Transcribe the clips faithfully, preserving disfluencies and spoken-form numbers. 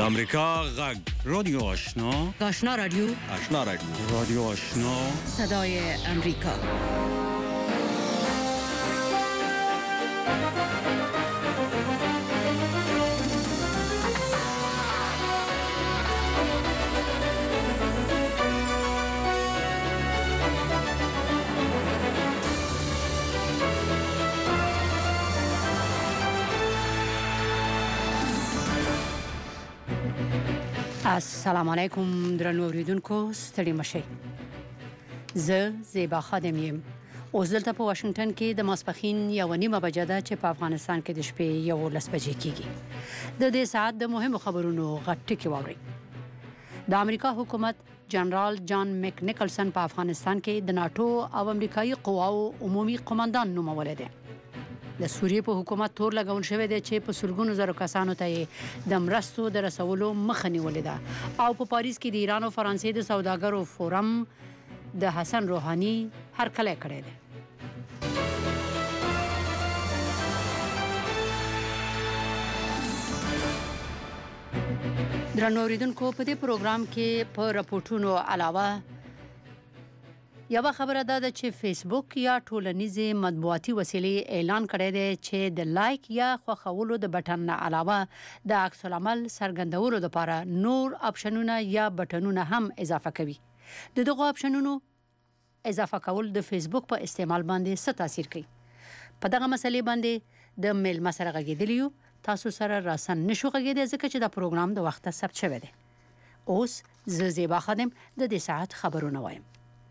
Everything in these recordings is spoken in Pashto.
امریکا غږ رادیو آشنا آشنا رادیو آشنا رادیو رادیو آشنا صدای امریکا. السلام علیکم درنو اوریدونکو، ستړي مشئ. زه زیبا خادم یم. اوس دلته په واشنگټن کې د ماسپښین یوه نیمه بجه ده چې په افغانستان کې د شپې یولس بجې کېږي. د دې ساعت د مهمو خبرونو غټ ټکي واورئ. د امریکا حکومت جنرال جان میک نیکلسن په افغانستان کې د ناتو او امریکایي قواو عمومي قماندان نومولی دی. د سوریې په حکومت تور لګول شوی دی چې په سلګونو زرو کسانو ته د مرستو د رسولو مخه نیولې ده. او په پاریس کې د ایران او فرانسې د سوداګرو فورم د حسن روحاني هرکلی کړی دی. درنو اوریدونکو، په دې پروګرام کې په رپورټونو علاوه یوه خبره دا ده چې فیسبوک یا ټولنیزې مطبوعاتي وسیلې اعلان کړی دی چې د لایک یا خوښولو د بټن نه علاوه د عکس العمل څرګندولو لپاره نور آپشنونه یا بټنونه هم اضافه کوي. د دغو آپشنونو اضافه کول د فیسبوک په استعمال باندې څه تاثیر کوي؟ په دغه مسلې باندې د میلمه سره غږېدلي یو. تاسو سره راسن نشو غږېدی ځکه چې دا پروګرام د وخته ثبت شوی دی. اوس زه زیبا خادم د دې ساعت خبرونه وایم.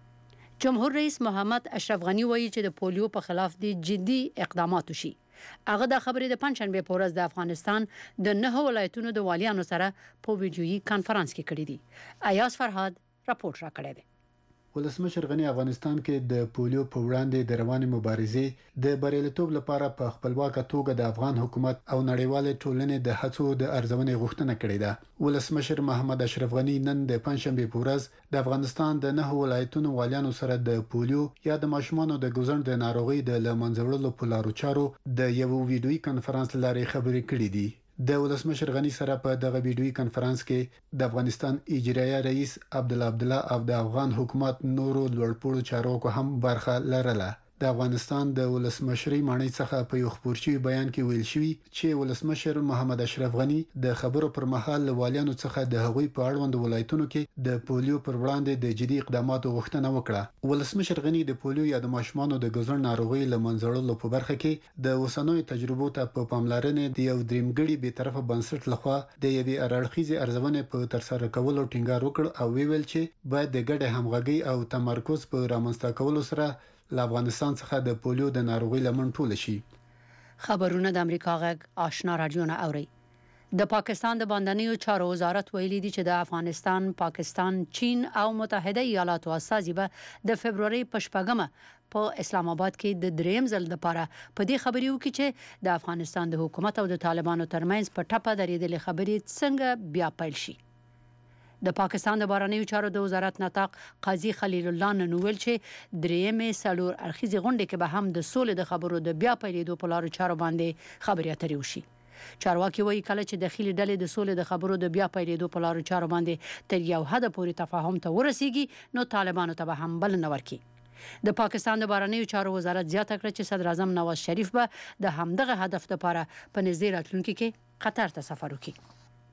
جمهور رئیس محمد اشرف غنی وایي چې د پولیو په خلاف د جدي اقدامات وشي. هغه د خبرې د پنځشنبې په ورځ د افغانستان د نهو ولایتونو د والیانو سره په ویډیويي کانفرنس کې کړی دی. ایاز فرهاد راپورټ راکړی دی. ولسمشر غنی افغانستان کې د پولیو په وړاندې د روانې مبارزې د بریالیتوب لپاره په خپلواکه توګه د افغان حکومت او نړیوال ټولنې د هڅو د ارزونې غوښتنه کړې ده. ولسمشر محمد اشرف غنی نن د پنځشنبې په ورځ د افغانستان د نهو ولایتونو والیانو سره د پولیو یا د ماشومانو د ګوزن د ناروغي د لمنځه وړلو په لارو چارو د یو ویډیويي کانفرنس لارې خبرې کړې دي. د ولسمشر غنی سره په دغه ویډیويي کانفرنس کې د افغانستان اجرایه رئیس عبدالله عبدالله او د افغان حکومت نورو لوړپوړو چارواکو هم برخه لرله. د افغانستان د ولسمشرۍ معنی څخه په یو خبرچی بیان کې ویل شوی چې ولسمشر محمد اشرف غنی د خبرو پر مهال والیانو څخه د هغوی په اړوند ولایتونو کې د پولیو پر وړاندې د جدي اقداماتو غوښتنه وکړه. ولسمشر غنی د پولیو یا د ماشومانو د ګوزن ناروغي لمنځړلو په برخه کې د اوسنوي تجربو ته په پاملرنې د یو دریمګړي به طرفه بنسټ لخوا د یوې اړخیزې ارزونې په ترسره کولو ټینګار وکړ او ویل چې باید د ګډه همغږي او تمرکز په رامنځته کولو سره له افغانستان څخه د پولیو د ناروغي لمن ټول شي. خبرونه د امریکا غږ آشنا رادیو نه اوري. د پاکستان د باندنیو چارو وزارت ویلي دی چې د افغانستان، پاکستان، چین او متحده ایالاتو استازي به د فبرवरी په شپږمه په اسلام آباد کې د دریم ځل لپاره په دې خبرې وکړي چې د افغانستان د حکومت او د طالبانو ترمنځ په ټپه درېدلې خبرې څنګه بیا پیل شي. د پاکستان د بهرنیو چارو د وزارت نطاق قاضي خلیل الله نن ویل چې درېیمې څلور اړخیزې غونډې کې به هم د سولې د خبرو د بیا پیلېدو په لارو چارو باندې خبرې اترې وشي. چارواکي وایي کله چې داخلي ډلې د سولې د خبرو د بیا پیلېدو په لارو چارو باندې تر یو حده پورې تفاهم ته ورسیږي نو طالبانو ته به هم بلنه ورکړي. د پاکستان د بهرنیو چارو وزارت زیاته کړه چې صدر اعظم نواز شریف به د همدغه هدف لپاره په نږدې راتلونکي کې قطر ته سفر وکړي.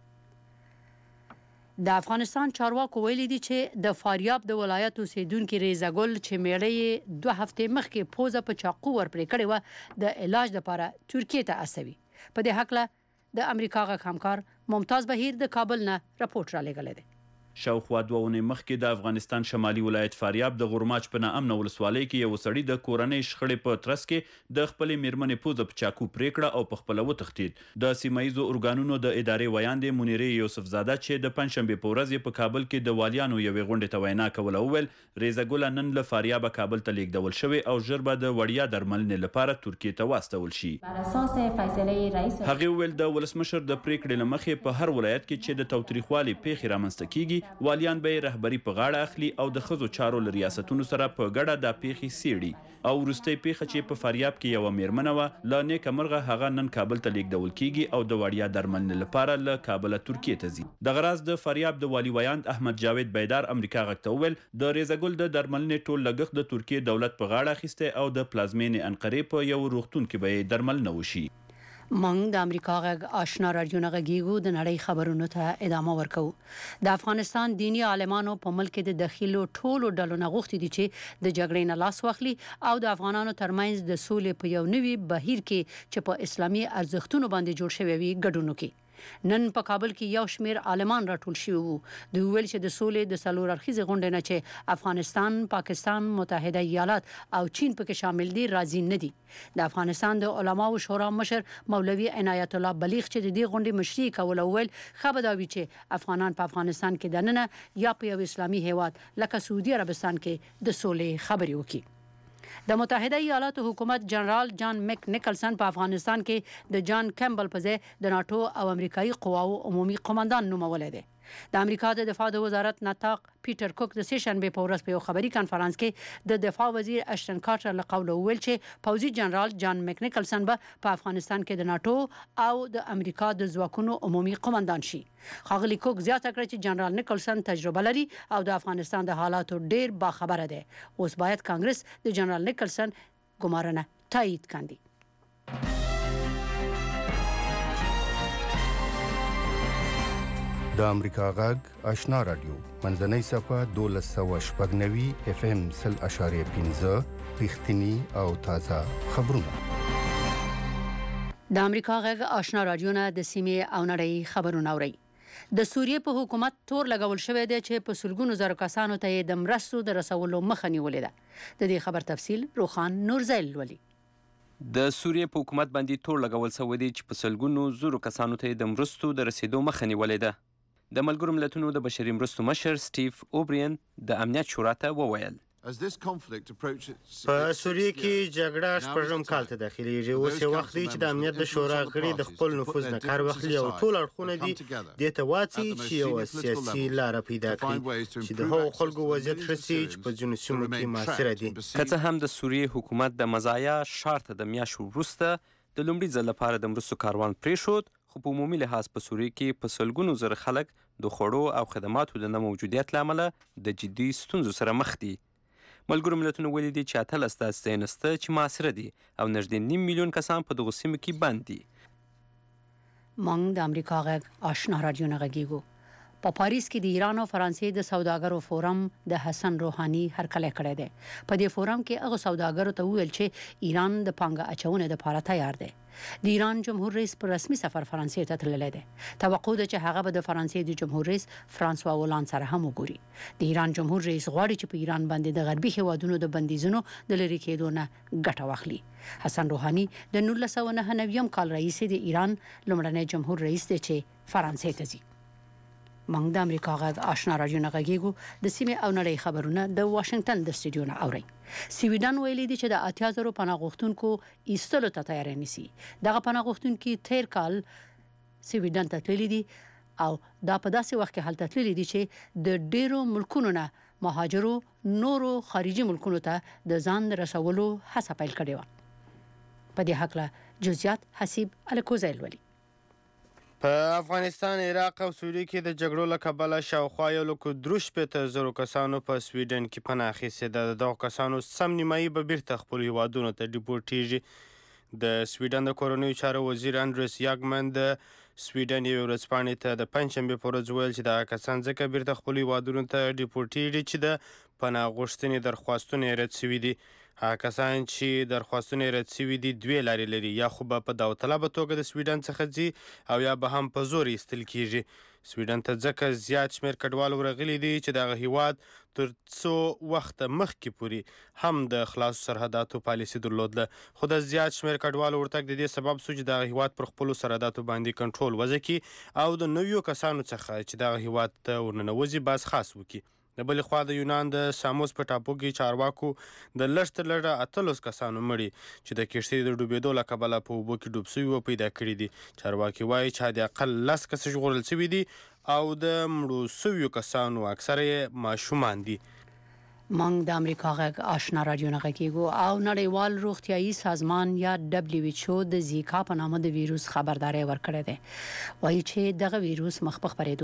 د افغانستان چارواکو ویلي دي چې د فاریاب د ولایت اوسیدونکي ریزه ګل چې میړه یې دوه هفتې مخکې پوزه په چاقو ورپرې کړې وه د علاج لپاره ترکیې ته استوي. په دې هکله د امریکا غږ همکار ممتاز بهیر د کابل نه راپورټ رالیږلی دی. شاوخوا دوه اونۍ مخکې د افغانستان شمالي ولایت فاریاب د غورماچ په ناامنه ولسوالۍ کې یو سړي د کورنۍ شخړې په ترڅ کې د خپلې میرمنې پوزه په چاقو پرې کړه او په خپله وتښتېد. د سیمه ییزو ارګانونو د ادارې ویاندې منیرې یوسفزاده چې د پنجشنبې په ورځ یې په کابل کې د والیانو یوې غونډې ته وینا کوله وویل ریزه ګله نن له فاریابه کابل ته لیږدول شوې او ژر به د وړیا درملنې لپاره ترکیې ته واستول شي. هغې وویل د ولسمشر د پریکړې له مخې په هر ولایت کې چې د تاوتریخوالي پیښې رامنځته کیږي والیان به رهبری په غاړه اخلي او د ښځو چارو له ریاستونو سره په ګډه دا پیښې څیړي او وروستۍ پیښه چې په فاریاب کې یوه میرمنه وه له نیکه مرغه هغه نن کابل ته لیږدول کیږي او د وړیا درملنې لپاره له کابله ترکیې ته ځي. دغه راز د فاریاب د والي ویاند احمد جاوید بیدار امریکا غږ ته وویل د ریزګل د درملنې ټول لګښت د ترکیې دولت په غاړه اخیستی او د پلازمینې انقرې په یو روغتون کې به یې درملنه وشي. مونږ د امریکا غږ آشنا رادیو نه غږیږو د نړۍ خبرونو ته ادامه ورکوو. د افغانستان دینی عالمانو په ملک د داخلو ټولو ډلو نه غوښتي دي چې د جګړې نه لاس واخلي او د افغانانو ترمنځ د سولې په یو نوي بهیر کې چې په اسلامي ارزښتونو باندې جوړ شوی وي ګډون وکړي. نن په کابل کې یو شمیر عالمان راټول شوي وو. دوی ویل چې د سولې د څلور اړخیزې غونډې نه چې افغانستان، پاکستان، متحده ایالات او چین پکې شامل دي راځي نه دي. د افغانستان د علماو شورا مشر مولوي عنایت الله بلیغ چې د دې غونډې مشري کوله ویل خبرداوي چې افغانان په افغانستان کې دننه یا په یو اسلامي هیواد لکه سعودي عربستان کې د سولې خبرې وکړي. د متحده ایالاتو حکومت جنرال جان مک نیکلسن په افغانستان کې د جان کیمبل په ځای د ناتو او امریکایي قواو عمومي قوماندان نومولی دی. د امریکا د دفاع د وزارت نطاق پیټر کوک د سیشنبه په ورځ په یو خبري کانفرنس کې د دفاع وزیر اشتن کارټر له قوله وویل چې پوځي جنرال جان مک نیکلسن به په افغانستان کې د ناتو او د امریکا د ځواکونو عمومي قوماندان شي. ښاغلي کوک زیاته کړه چې جنرال نیکلسن تجربه لري او د افغانستان د حالاتو ډیر باخبره دی. اوس باید کانګرس د جنرال نیکلسن ګمارنه تایید کړي. د امریکا غږ آشنا رادیو منځنۍ صفه دولس سوه شپږ نوي اف ام سل اشاریه پنځه رښتیني او تازه خبرونه. د امریکا غږ آشنا رادیو نه د سیمې او نړۍ خبرونه اوري. د سوریې په حکومت تور لګول شوی دی چې په سلګونو زره کسانو ته د مرستو د رسولو مخه نیولې ده. د دې خبر تفصیل روخان نورزیل ولي. د سوریې په حکومت باندې تور لګول شوی دی چې په سلګونو زرو کسانو ته د مرستو د رسیدو مخه نیولې ده. د ملګرو ملتونو د بشري مرستو مشر سټیف اوبرین د امنیت شورا ته وویل په سوریه کې جګړه شپږم کال ته داخليږي. اوس یو وخت دی چې د امنیت د شورا غړي د خپل نفوذ نه کار واخلي او ټول اړخونه دي دې ته واچي چې یو سیاسي لار پیدا کړي چې د هغو خلکو وضعیت ښه شي چې په ځینو سیمو کې موثره دي. که څه هم د سوریې حکومت د مزایا ښار ته د میاشتو وروسته د لومړي ځل لپاره د مرستو کاروان پرېښود، خو په عمومي لحاظ په سوریې کې په سلګونو زره خلک د خوړو او خدماتو د نه موجودیت له امله د جدي ستونزو سره مخ دي. ملګرو ملتونو ویلي دي چې اتلس داسې ځایونه شته چې معاصره دي او نږدې نیم میلیون کسان په دغو سیمو کې بند دي. مونږ د امریکا غږ آشنا رادیو نه غږیږو. په پاریس کې د ایران او فرانسې د سوداګرو فورم د حسن روحاني هرکلی کړی دی. په دې فورم کې هغه سوداګرو ته وویل چې ایران د پانګه اچونې لپاره تیار دی. د ایران جمهور رئیس پر رسمي سفر فرانسې ته تللی دی. توقع ده چې هغه به د فرانسې د جمهور رئیس فرانسوا هولند سره هم وګوري. د ایران جمهور رئیس غواړي چې په ایران باندې د غربي هیوادونو د بندیزونو د لرې کېدو نه ګټه واخلي. حسن روحاني د نولس سوه نهه نوي کال رئیس د ایران لومړنی جمهور رئیس دی چې فرانسې ته ځي. مونږ د امریکا غږ آشنا رادیو نه غږیږو. د سیمې او نړۍ خبرونه د واشنگټن د سټوډیو نه اوري. سویډن ویلي دی چې د اتیا زرو پناه غوښتونکو ایستلو ته تیاری نیسي. دغه پناه غوښتونکي تیر کال سویډن ته تللي دي او دا په داسې وخت کې هلته تللي دي چې د ډیرو ملکونو نه مهاجرو نورو خارجي ملکونو ته د ځان رسولو هڅه پیل کړې وه. په دې هکله جزئیات حسیب الکوزیل ولي. په افغانستان، عراق او سوریه کې د جګړو له کبله شاوخوا یو لک درې شپېته زرو کسانو په سویډن کې پناه اخیستې ده. د دغو کسانو سم نیمایي به بیرته خپلو هیوادونو ته ډیپورټیږي. د سویډن د کورنیو چارو وزیر اندرس یاګمن د سویډن یوې ورځپاڼې ته د پنجشنبې په ورځ ویل چې دغه کسان ځکه بیرته خپلو هیوادونو ته ډیپورټیږي چې د پناه غوښتنې درخواستونه یې رد شوي دي. هغه کسان چې درخواستونه یې رد شوي دي دوې لارې لري، یا خو به په داوطلبه توګه د سویډن څخه ځي او یا به هم په زور ایستل کیږي. سویډن ته ځکه زیات شمېر کډوال ورغلي دي چې دغه هیواد تر څو وخته مخکې پورې هم د خلاصو سرحداتو پالیسي درلودله، خو د زیات شمېر کډوالو ورتګ د دې سبب شو چې دغه هیواد پر خپلو سرحداتو باندې کنټرول وضع کړي او د نویو کسانو څخه چې دغه هیواد ته ورننوځي باز خاص وکړي. د بلې خوا د یونان د ساموس په ټاپو کې چارواکو د لږ تر لږه اتلس کسانو مړي چې د کښتۍ د ډوبېدو له کبله په اوبو کې ډوب شوي و پیدا کړي دي. چارواکي وایي چې حد اقل لس کسه ژغورل شوي دي او د مړو شویو کسانو اکثره یې ماشومان دي. مونږ د امریکا غږ آشنا رادیو نه غږیږو او نړیوال روغتیايي سازمان یا دبليو ایچ او د زیکا په نامه د ویروس خبرداري ورکړې ده. وایي چې دغه ویروس مخ په خپرېدو